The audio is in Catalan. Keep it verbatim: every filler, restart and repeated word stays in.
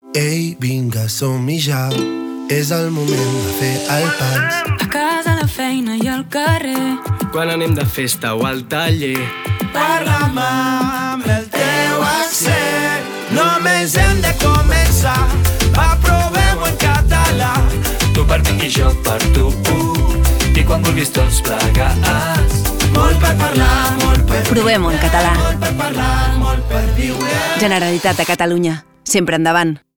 Ei, vinga, som-hi ja. És el moment de fer el pas. A casa, a la feina i al carrer. Quan anem de festa o al taller. Parla'm amb el teu accent. Només hem de començar. Va, provem-ho en català. Tu per mi i jo per tu. I quan vulguis tots plegats. Molt per parlar, molt per viure. Provem-ho en català. Molt per parlar, molt per viure. Generalitat de Catalunya. Sempre endavant.